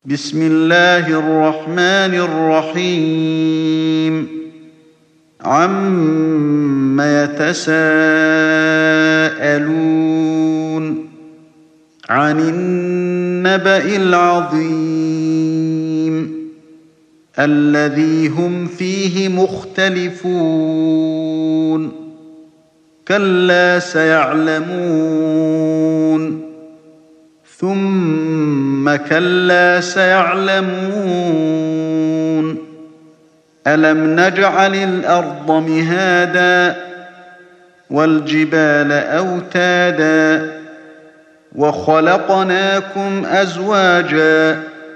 بسم الله الرحمن الرحيم عَمَّ يتساءلون عن النبأ العظيم الذي هم فيه مختلفون كلا سيعلمون ثم كلا سيعلمون ألم نجعل الأرض مهادا والجبال أوتادا وخلقناكم أزواجا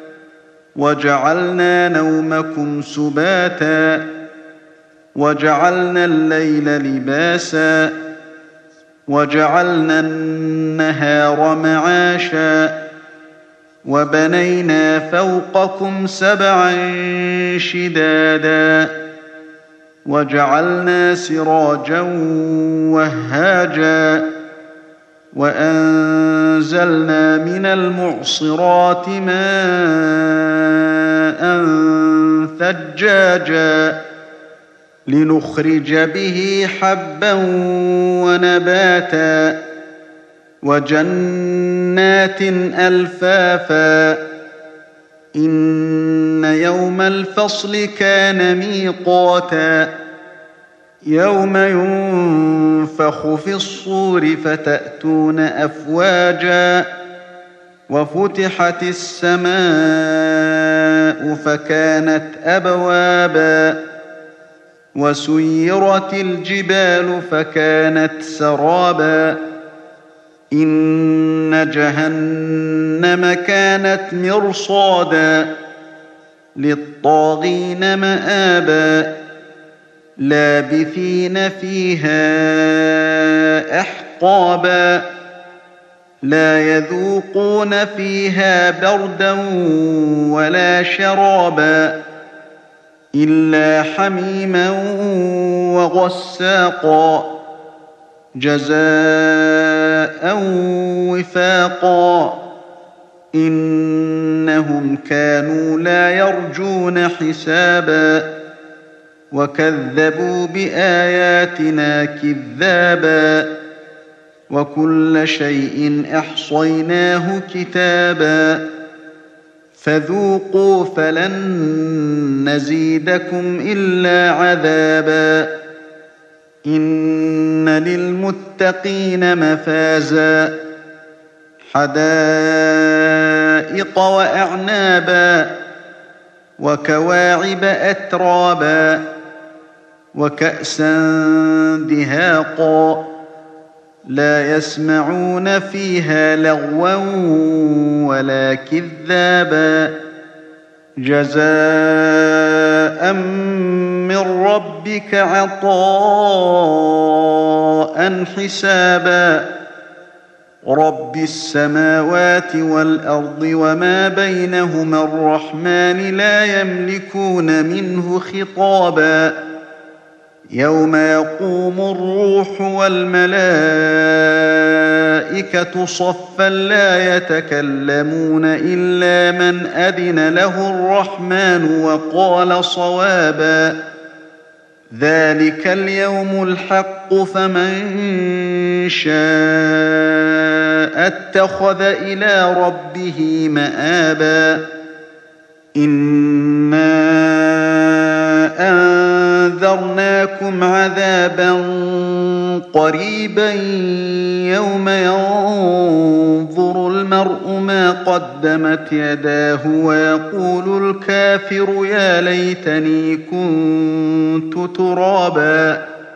وجعلنا نومكم سباتا وجعلنا الليل لباسا وجعلنا النهار معاشا وبنينا فوقكم سبعا شدادا وجعلنا سراجا وهاجا وأنزلنا من المعصرات ماء ثجاجا لنخرج به حبا ونباتا وجنات ألفافا إن يوم الفصل كان ميقاتا يوم ينفخ في الصور فتأتون أفواجا وفتحت السماء فكانت أبوابا وسيرت الجبال فكانت سرابا إن جهنم كانت مرصادا للطاغين مآبا لابثين فيها أحقابا لا يذوقون فيها بردا ولا شرابا إلا حميما وغساقا جزاء وفاقا إنهم كانوا لا يرجون حسابا وكذبوا بآياتنا كذابا وكل شيء أحصيناه كتابا فذوقوا فلن نزيدكم إلا عذابا إن للمتقين مفازا حدائق وأعنابا وكواعب أترابا وكأسا دهاقا لا يسمعون فيها لغوا ولا كذابا جزاء من ربك عطاء حسابا رب السماوات والأرض وما بينهما الرحمن لا يملكون منه خطابا يوم يقوم الروح والملائكة صفا لا يتكلمون إلا من أذن له الرحمن وقال صوابا ذلك اليوم الحق فمن شاء اتخذ إلى ربه مآبا إنا أنذرناكم عذابا قريبا يوم ينظر المرء ما قدمت يداه ويقول الكافر يا ليتني كنت ترابا